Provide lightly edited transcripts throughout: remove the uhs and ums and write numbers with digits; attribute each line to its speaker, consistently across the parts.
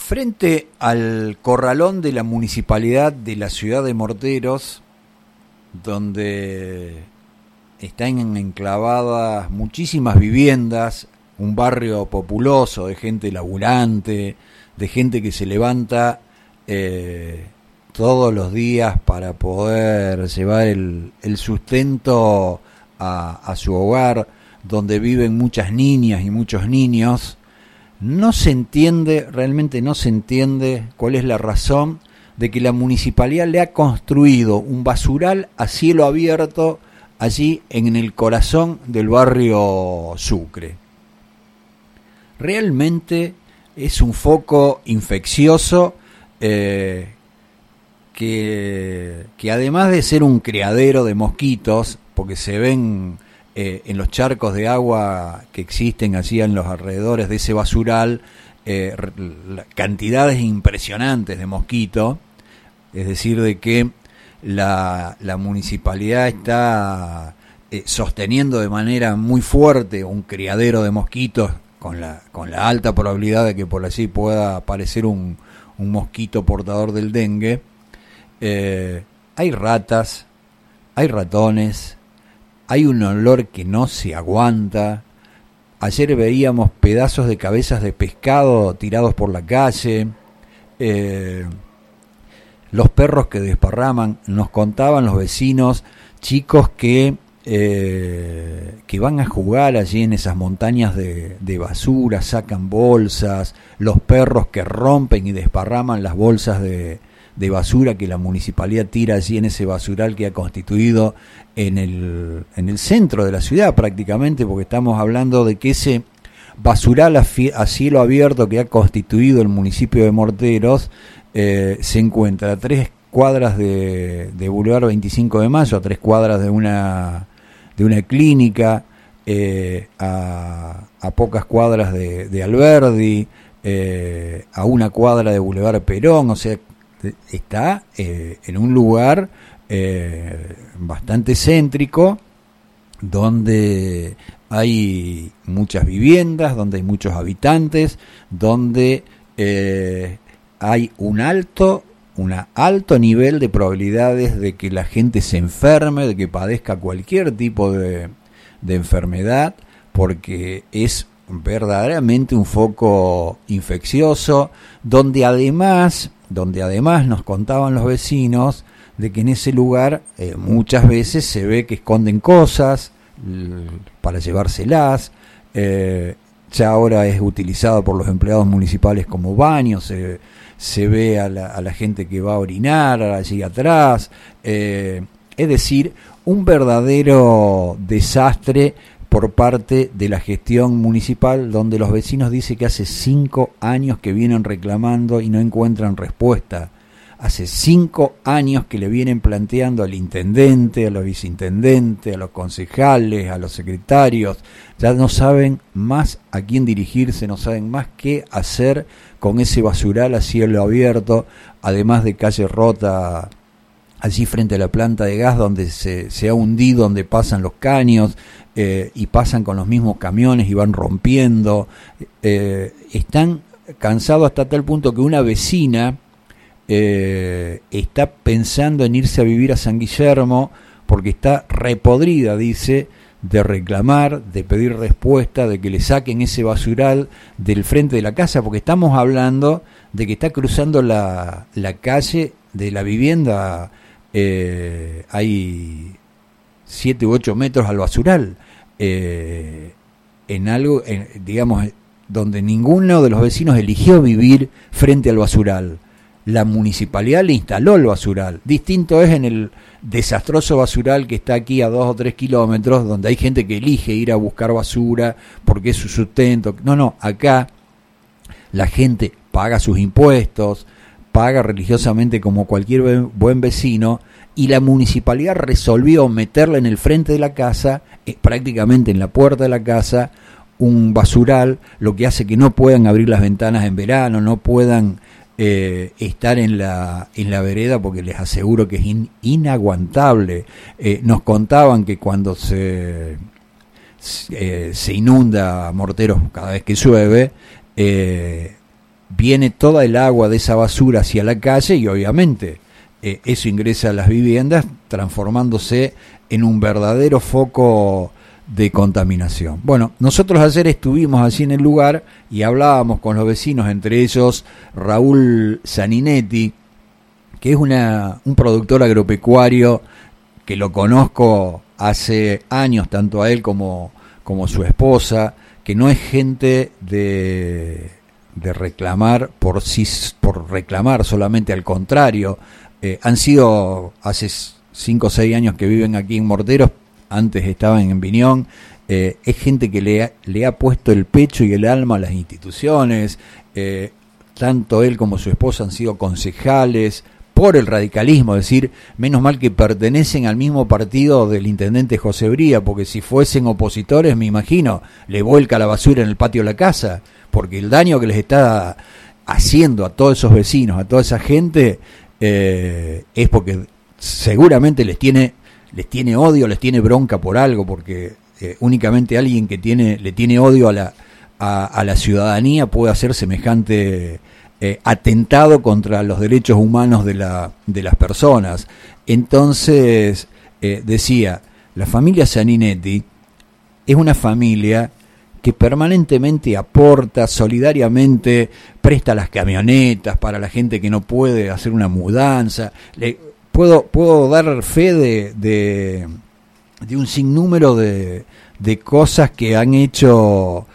Speaker 1: Frente al corralón de la municipalidad de la ciudad de Morteros, donde están enclavadas muchísimas viviendas, un barrio populoso de gente laburante, de gente que se levanta todos los días para poder llevar el sustento a su hogar, donde viven muchas niñas y muchos niños. No se entiende, realmente no se entiende cuál es la razón de que la municipalidad le ha construido un basural a cielo abierto allí en el corazón del barrio Sucre. Realmente es un foco infeccioso que además de ser un criadero de mosquitos, porque se ven en los charcos de agua que existen allí en los alrededores de ese basural, cantidades impresionantes de mosquitos, es decir, de que la municipalidad está sosteniendo de manera muy fuerte un criadero de mosquitos con la alta probabilidad de que por allí pueda aparecer un mosquito portador del dengue. Hay ratas, hay ratones, hay un olor que no se aguanta. Ayer veíamos pedazos de cabezas de pescado tirados por la calle. Los perros que desparraman. Nos contaban los vecinos, chicos que van a jugar allí en esas montañas de basura, sacan bolsas, los perros que rompen y desparraman las bolsas de basura que la municipalidad tira allí en ese basural que ha constituido en el centro de la ciudad prácticamente, porque estamos hablando de que ese basural a cielo abierto que ha constituido el municipio de Morteros se encuentra a 3 cuadras de Boulevard 25 de Mayo, a 3 cuadras de una clínica, a pocas cuadras de Alberdi, a 1 cuadra de Boulevard Perón. O sea, está en un lugar bastante céntrico, donde hay muchas viviendas, donde hay muchos habitantes, donde hay un alto nivel de probabilidades de que la gente se enferme, de que padezca cualquier tipo de enfermedad, porque es verdaderamente un foco infeccioso, donde además nos contaban los vecinos de que en ese lugar muchas veces se ve que esconden cosas para llevárselas. Ya ahora es utilizado por los empleados municipales como baño, se ve a la gente que va a orinar allí atrás, es decir, un verdadero desastre por parte de la gestión municipal, donde los vecinos dicen que hace 5 años que vienen reclamando y no encuentran respuesta. Hace 5 años que le vienen planteando al intendente, a los viceintendentes, a los concejales, a los secretarios. Ya no saben más a quién dirigirse, no saben más qué hacer con ese basural a cielo abierto, además de calle rota allí frente a la planta de gas, donde se ha hundido, donde pasan los caños y pasan con los mismos camiones y van rompiendo. Están cansados hasta tal punto que una vecina está pensando en irse a vivir a San Guillermo, porque está repodrida, dice, de reclamar, de pedir respuesta, de que le saquen ese basural del frente de la casa, porque estamos hablando de que está cruzando la calle de la vivienda, hay 7 u 8 metros al basural, en algo, digamos, donde ninguno de los vecinos eligió vivir frente al basural. La municipalidad le instaló el basural. Distinto es en el desastroso basural que está aquí a 2 o 3 kilómetros, donde hay gente que elige ir a buscar basura porque es su sustento. No, acá la gente paga sus impuestos, paga religiosamente como cualquier buen vecino, y la municipalidad resolvió meterle en el frente de la casa, prácticamente en la puerta de la casa, un basural, lo que hace que no puedan abrir las ventanas en verano, no puedan estar en la vereda, porque les aseguro que es inaguantable. Nos contaban que cuando se inunda Morteros cada vez que llueve, viene toda el agua de esa basura hacia la calle y obviamente eso ingresa a las viviendas, transformándose en un verdadero foco de contaminación. Bueno, nosotros ayer estuvimos allí en el lugar y hablábamos con los vecinos, entre ellos Raúl Saninetti, que es un productor agropecuario que lo conozco hace años, tanto a él como su esposa, que no es gente de reclamar por reclamar solamente, al contrario. Han sido hace 5 o 6 años que viven aquí en Morteros, antes estaban en Viñón. Es gente que le ha puesto el pecho y el alma a las instituciones. Tanto él como su esposa han sido concejales por el radicalismo, es decir, menos mal que pertenecen al mismo partido del intendente José Bría, porque si fuesen opositores, me imagino, le vuelca la basura en el patio de la casa, porque el daño que les está haciendo a todos esos vecinos, a toda esa gente, es porque seguramente les tiene odio, les tiene bronca por algo, porque únicamente alguien que le tiene odio a la ciudadanía puede hacer semejante atentado contra los derechos humanos de las personas. Entonces, decía, la familia Saninetti es una familia que permanentemente aporta, solidariamente presta las camionetas para la gente que no puede hacer una mudanza. Puedo dar fe de un sinnúmero de cosas que han hecho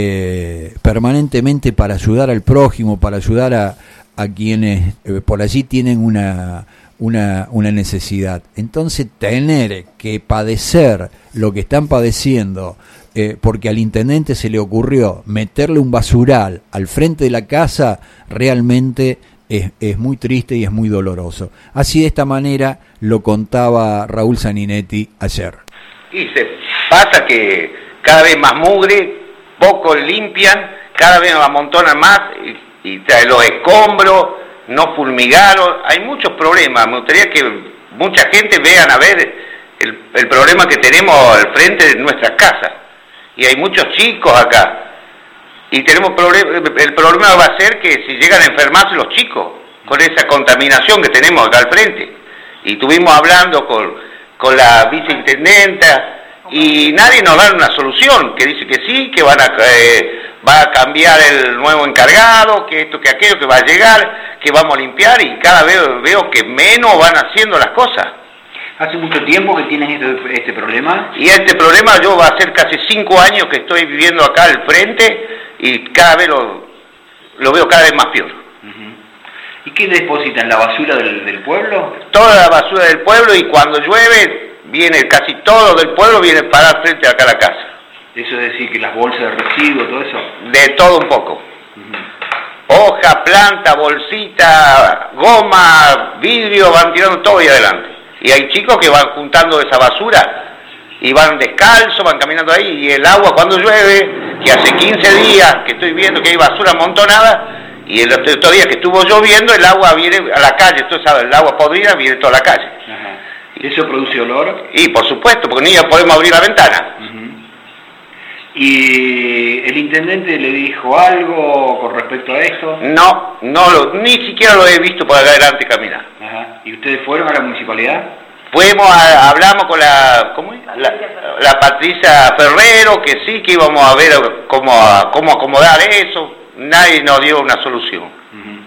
Speaker 1: permanentemente para ayudar al prójimo, para ayudar a quienes por allí tienen una necesidad. Entonces, tener que padecer lo que están padeciendo, porque al intendente se le ocurrió meterle un basural al frente de la casa, realmente es muy triste y es muy doloroso. Así, de esta manera lo contaba Raúl Saninetti ayer.
Speaker 2: Y se pasa que cada vez más mugre, poco limpian, cada vez amontonan más y los escombros, no fulmigaron, hay muchos problemas. Me gustaría que mucha gente vean a ver el problema que tenemos al frente de nuestras casas, y hay muchos chicos acá, y tenemos el problema va a ser que si llegan a enfermarse los chicos con esa contaminación que tenemos acá al frente. Y estuvimos hablando con la viceintendenta y nadie nos da una solución, que dice que sí, que va a cambiar el nuevo encargado, que esto, que aquello, que va a llegar, que vamos a limpiar, y cada vez veo que menos van haciendo las cosas.
Speaker 3: ¿Hace mucho tiempo que tienen este problema?
Speaker 2: Y este problema yo va a ser casi 5 años que estoy viviendo acá al frente, y cada vez lo veo cada vez más peor.
Speaker 3: ¿Y qué depositan? ¿La basura del pueblo?
Speaker 2: Toda la basura del pueblo, y cuando llueve, viene casi todo del pueblo, viene a parar frente acá a la casa.
Speaker 3: ¿Eso es decir que las bolsas de residuos, todo eso?
Speaker 2: De todo un poco. Hoja, planta, bolsita, goma, vidrio, van tirando todo ahí adelante. Y hay chicos que van juntando esa basura y van descalzos, van caminando ahí, y el agua cuando llueve, que hace 15 días que estoy viendo que hay basura amontonada, y el otro día que estuvo lloviendo, el agua viene a la calle, tú sabes, el agua podrida viene toda la calle.
Speaker 3: Ajá. ¿Eso produce olor?
Speaker 2: Y por supuesto, porque ni ya podemos abrir la ventana.
Speaker 3: ¿Y el intendente le dijo algo con respecto a esto?
Speaker 2: No, ni siquiera lo he visto por acá adelante caminar.
Speaker 3: Ajá. ¿Y ustedes fueron a la municipalidad?
Speaker 2: Hablamos con la Patricia Ferrero, que sí, que íbamos a ver cómo acomodar eso. Nadie nos dio una solución.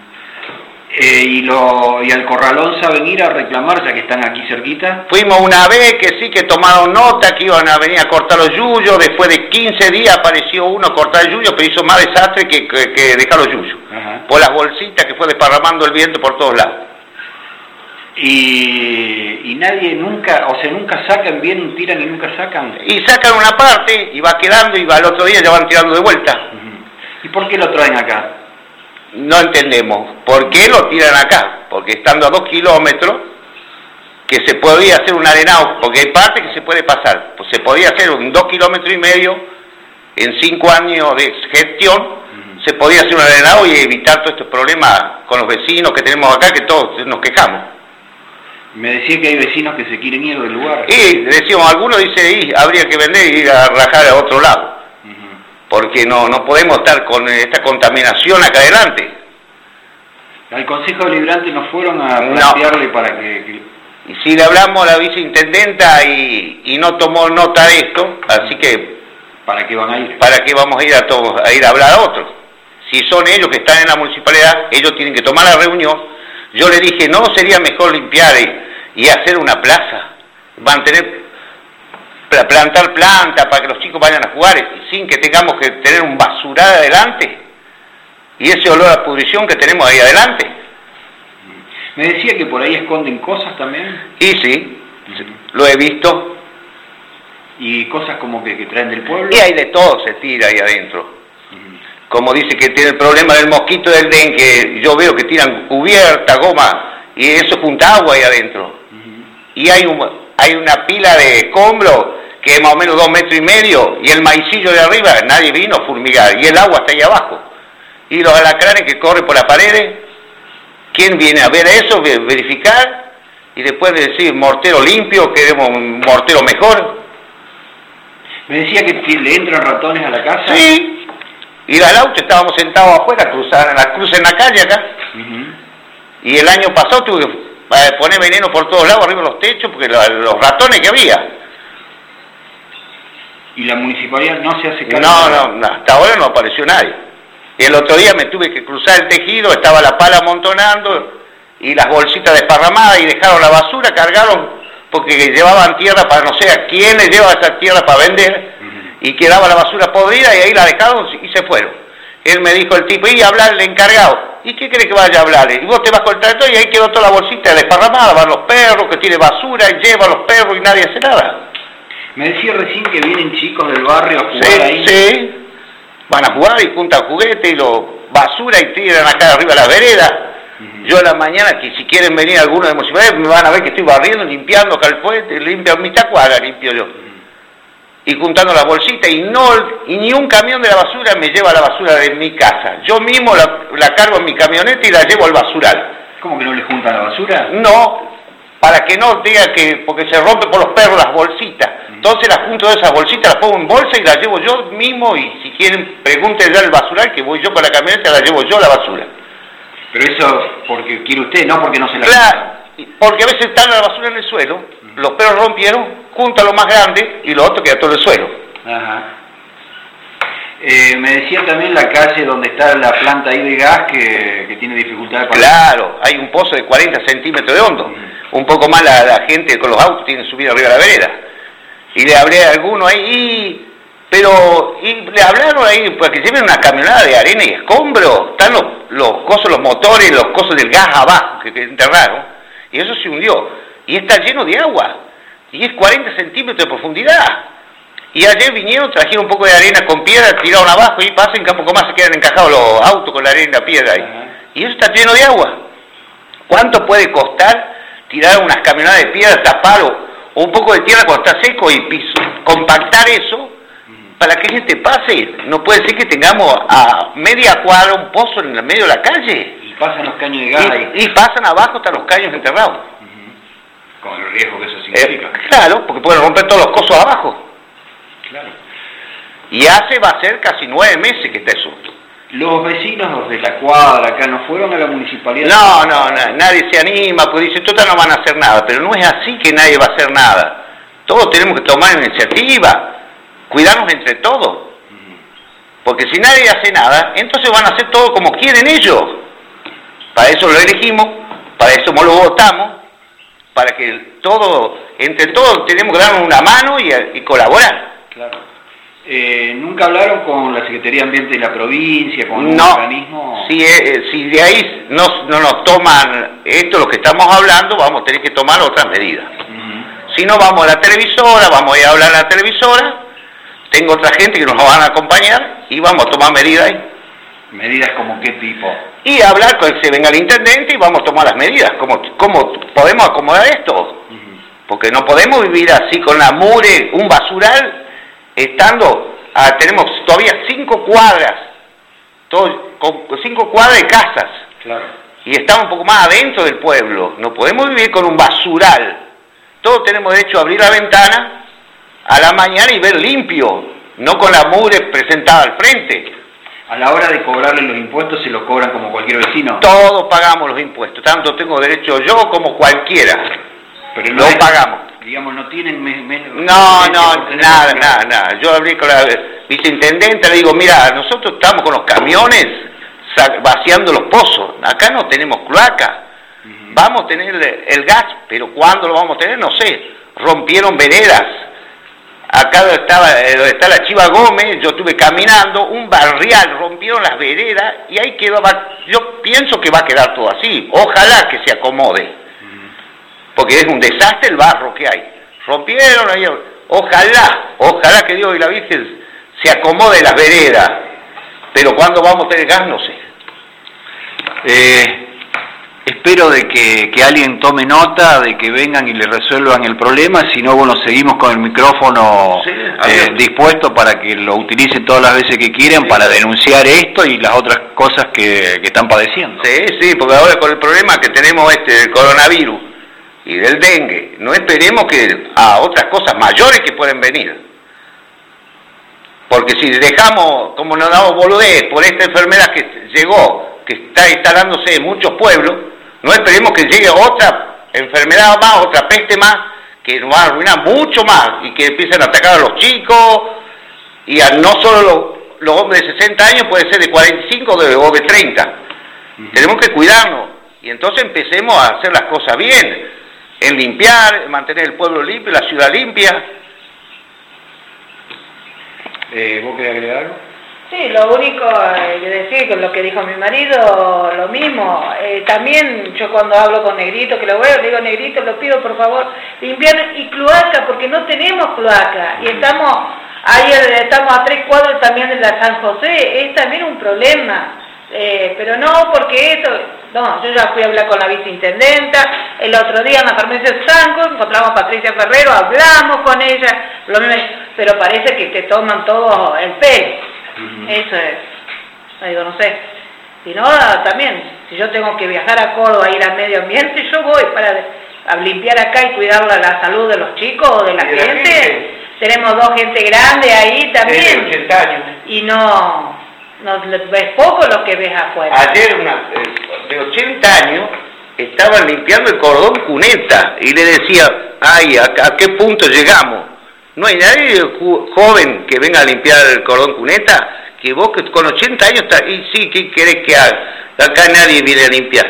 Speaker 3: ¿Y al Corralón saben ir a reclamar, ya que están aquí cerquita?
Speaker 2: Fuimos una vez, que sí, que tomaron nota, que iban a venir a cortar los yuyos. Después de 15 días apareció uno a cortar el yuyo, pero hizo más desastre que dejar los yuyos. Por las bolsitas que fue desparramando el viento por todos lados.
Speaker 3: Y nadie nunca sacan bien, tiran y nunca sacan.
Speaker 2: Y sacan una parte y va quedando, y al otro día ya van tirando de vuelta.
Speaker 3: ¿Y por qué lo traen acá?
Speaker 2: No entendemos por qué lo tiran acá, porque estando a 2 kilómetros, que se podía hacer un arenado, porque hay parte que se puede pasar, pues se podía hacer un 2,5 kilómetros en 5 años de gestión, se podía hacer un arenado y evitar todos estos problemas con los vecinos que tenemos acá, que todos nos quejamos.
Speaker 3: Me decía que hay vecinos que se quieren ir del lugar.
Speaker 2: Y decíamos, algunos dicen, habría que vender y ir a rajar a otro lado. Porque no podemos estar con esta contaminación acá adelante.
Speaker 3: Al Consejo Deliberante no fueron a plantearle para que...
Speaker 2: Y si le hablamos a la viceintendenta y no tomó nota de esto, así que...
Speaker 3: ¿Para qué van a ir?
Speaker 2: ¿Para qué vamos a ir a ir a hablar a otros? Si son ellos que están en la municipalidad, ellos tienen que tomar la reunión. Yo le dije, ¿no sería mejor limpiar y hacer una plaza? Plantar plantas para que los chicos vayan a jugar sin que tengamos que tener un basural adelante? Y ese olor a pudrición que tenemos ahí adelante.
Speaker 3: Me decía que por ahí esconden cosas también.
Speaker 2: Y sí, lo he visto.
Speaker 3: ¿Y cosas como que traen del pueblo?
Speaker 2: Y hay de todo, se tira ahí adentro. Como dice que tiene el problema del mosquito del dengue, yo veo que tiran cubierta, goma, y eso junta agua ahí adentro. Y hay una pila de escombros que es más o menos 2,5 metros, y el maicillo de arriba, nadie vino a fumigar, y el agua está ahí abajo. Y los alacranes que corren por las paredes, ¿quién viene a ver eso, verificar? Y después de decir mortero limpio, queremos un mortero mejor.
Speaker 3: Me decía que le entran ratones a la casa.
Speaker 2: Sí, y al auto estábamos sentados afuera, crucé en la calle acá. Y el año pasado tuve que poner veneno por todos lados, arriba de los techos, porque los ratones que había.
Speaker 3: ¿Y la municipalidad no se hace cargo?
Speaker 2: No, hasta ahora no apareció nadie. Y el otro día me tuve que cruzar el tejido, estaba la pala amontonando y las bolsitas desparramadas y dejaron la basura, cargaron porque llevaban tierra para no sé a quién les lleva esa tierra para vender y quedaba la basura podrida y ahí la dejaron y se fueron. Él me dijo el tipo, y hablarle encargado. ¿Y qué cree que vaya a hablarle? Y vos te vas con el tractor y ahí quedó toda la bolsita desparramada, van los perros que tiene basura y llevan los perros y nadie hace nada.
Speaker 3: Me decía recién que vienen chicos del barrio a jugar ahí.
Speaker 2: Sí, van a jugar y juntan juguetes y basura y tiran acá arriba las veredas. Yo a la mañana, que si quieren venir algunos de municipalidad, me van a ver que estoy barriendo, limpiando acá el puente, limpio mi tacuaga, limpio yo. Y juntando las bolsitas, y ni un camión de la basura me lleva la basura de mi casa. Yo mismo la cargo en mi camioneta y la llevo al basural.
Speaker 3: ¿Cómo que no le juntan la basura?
Speaker 2: No, para que no diga que, porque se rompe por los perros las bolsitas. Entonces las junto de esas bolsitas, las pongo en bolsa y las llevo yo mismo, y si quieren pregúntenle al basural que voy yo con la camioneta, la llevo yo la basura.
Speaker 3: Pero eso porque quiere usted, no porque no se la...
Speaker 2: Claro, porque a veces está la basura en el suelo, los perros rompieron, juntan lo más grande y lo otro queda todo en el suelo.
Speaker 3: Ajá. Me decía también la calle donde está la planta ahí de gas que tiene dificultades para...
Speaker 2: Claro, hay un pozo de 40 centímetros de hondo. Un poco más la gente con los autos tiene que subir arriba de la vereda. Y le hablé a alguno ahí, y le hablaron ahí para que lleven una camionada de arena y escombro. Están los motores, los cosos del gas abajo que enterraron, y eso se hundió. Y está lleno de agua, y es 40 centímetros de profundidad. Y ayer vinieron, trajeron un poco de arena con piedra, tiraron abajo y pasan que un poco más se quedan encajados los autos con la arena y la piedra ahí. Y eso está lleno de agua. ¿Cuánto puede costar tirar unas camionadas de piedra, tapar o un poco de tierra cuando está seco y compactar eso para que gente pase? No puede ser que tengamos a media cuadra un pozo en el medio de la calle.
Speaker 3: Y pasan los caños de gas ahí.
Speaker 2: Y pasan abajo hasta los caños enterrados.
Speaker 3: Con el riesgo que eso significa.
Speaker 2: Claro, porque pueden romper todos los cosos abajo.
Speaker 3: Claro.
Speaker 2: Y va a ser casi 9 meses que está eso.
Speaker 3: Los vecinos de la cuadra acá no fueron a la municipalidad.
Speaker 2: No, nadie se anima, porque dice, total no van a hacer nada, pero no es así que nadie va a hacer nada. Todos tenemos que tomar iniciativa, cuidarnos entre todos. Porque si nadie hace nada, entonces van a hacer todo como quieren ellos. Para eso lo elegimos, para eso lo votamos, para que entre todos tenemos que darnos una mano y colaborar.
Speaker 3: Claro. ¿Nunca hablaron con la Secretaría de Ambiente de la provincia, con un organismo?
Speaker 2: Si de ahí no nos toman esto, lo que estamos hablando, vamos a tener que tomar otras medidas. Si no, vamos a la televisora, vamos a ir a hablar a la televisora, tengo otra gente que nos van a acompañar y vamos a tomar medidas ahí.
Speaker 3: ¿Medidas como qué tipo?
Speaker 2: Y hablar con que se venga el intendente y vamos a tomar las medidas. ¿Cómo podemos acomodar esto? Porque no podemos vivir así con la mugre, un basural, tenemos todavía 5 cuadras, con 5 cuadras de casas.
Speaker 3: Claro.
Speaker 2: Y estamos un poco más adentro del pueblo. No podemos vivir con un basural. Todos tenemos derecho a abrir la ventana a la mañana y ver limpio, no con la mugre presentada al frente.
Speaker 3: A la hora de cobrarle los impuestos, ¿se lo cobran como cualquier vecino?
Speaker 2: Todos pagamos los impuestos, tanto tengo derecho yo como cualquiera.
Speaker 3: Pero
Speaker 2: lo pagamos.
Speaker 3: Digamos, no tienen
Speaker 2: nada. Yo hablé con la viceintendenta, le digo, mira, nosotros estamos con los camiones vaciando los pozos, acá no tenemos cloaca. Vamos a tener el gas, pero ¿cuándo lo vamos a tener? No sé. Rompieron veredas. Acá donde está la Chiva Gómez, yo estuve caminando, un barrial, rompieron las veredas y ahí quedó. Yo pienso que va a quedar todo así. Ojalá que se acomode, porque es un desastre el barro que hay. Rompieron ahí. Ojalá que Dios y la Virgen se acomode las veredas. Pero ¿cuándo vamos a tener gas? No sé.
Speaker 3: Espero de que alguien tome nota, de que vengan y le resuelvan el problema, si no, bueno, seguimos con el micrófono dispuesto para que lo utilicen todas las veces que quieran para denunciar esto y las otras cosas que están padeciendo.
Speaker 2: Sí, porque ahora con el problema que tenemos del coronavirus y del dengue, no esperemos que a otras cosas mayores que pueden venir. Porque si dejamos, como nos damos boludez por esta enfermedad que llegó, que está instalándose en muchos pueblos, no esperemos que llegue otra enfermedad más, otra peste más, que nos va a arruinar mucho más y que empiecen a atacar a los chicos y a no solo los hombres de 60 años, puede ser de 45 o de 30. Tenemos que cuidarnos y entonces empecemos a hacer las cosas bien, en limpiar, en mantener el pueblo limpio, la ciudad limpia.
Speaker 3: ¿Vos querés agregar algo?
Speaker 4: Sí, lo único que decir con lo que dijo mi marido, lo mismo. También yo cuando hablo con Negrito, que lo veo, le digo, Negrito, lo pido por favor, limpiar y cloaca, porque no tenemos cloaca. Y estamos a 3 cuadros también de la San José, es también un problema. Pero no, porque esto, no, yo ya fui a hablar con la viceintendenta, el otro día en la farmacia Sanco, encontramos a Patricia Ferrero, hablamos con ella, pero parece que te toman todo el pelo. Eso es, digo, no sé. Si no, también, si yo tengo que viajar a Córdoba, ir al medio ambiente, yo voy a limpiar acá y cuidar la salud de los chicos o de la gente. Tenemos 2 gente grande ahí también.
Speaker 2: De 80 años.
Speaker 4: Y no ves poco lo que ves afuera.
Speaker 2: Ayer una de 80 años estaban limpiando el cordón cuneta y le decía, ay, ¿a qué punto llegamos? No hay nadie joven que venga a limpiar el cordón cuneta, que vos que con 80 años estás, y sí, ¿qué querés que haga? Acá nadie viene a limpiar.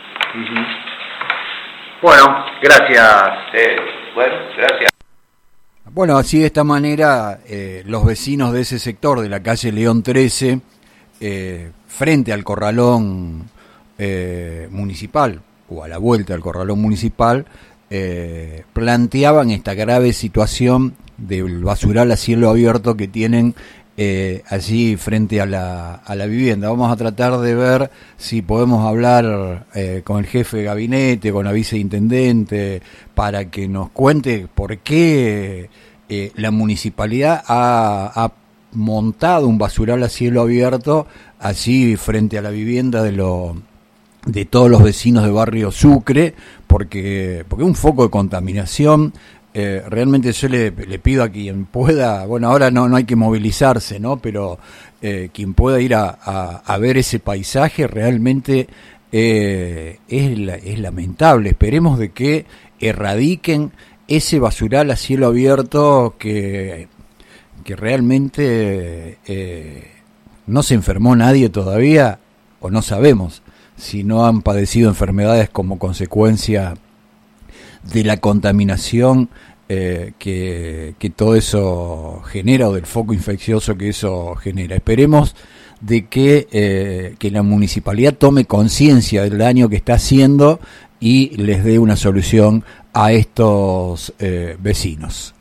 Speaker 3: Bueno, gracias.
Speaker 2: Gracias.
Speaker 1: Bueno, así de esta manera los vecinos de ese sector de la calle León 13, frente al corralón municipal, o a la vuelta al corralón municipal, planteaban esta grave situación del basural a cielo abierto que tienen allí frente a la vivienda. Vamos a tratar de ver si podemos hablar con el jefe de gabinete, con la viceintendente, para que nos cuente por qué la municipalidad ha montado un basural a cielo abierto allí frente a la vivienda de todos los vecinos de barrio Sucre, porque es un foco de contaminación. Realmente yo le pido a quien pueda, bueno, ahora no hay que movilizarse, ¿no? Pero quien pueda ir a ver ese paisaje realmente es lamentable. Esperemos de que erradiquen ese basural a cielo abierto que realmente no se enfermó nadie todavía, o no sabemos si no han padecido enfermedades como consecuencia de la contaminación que todo eso genera, o del foco infeccioso que eso genera. Esperemos de que la municipalidad tome conciencia del daño que está haciendo y les dé una solución a estos vecinos.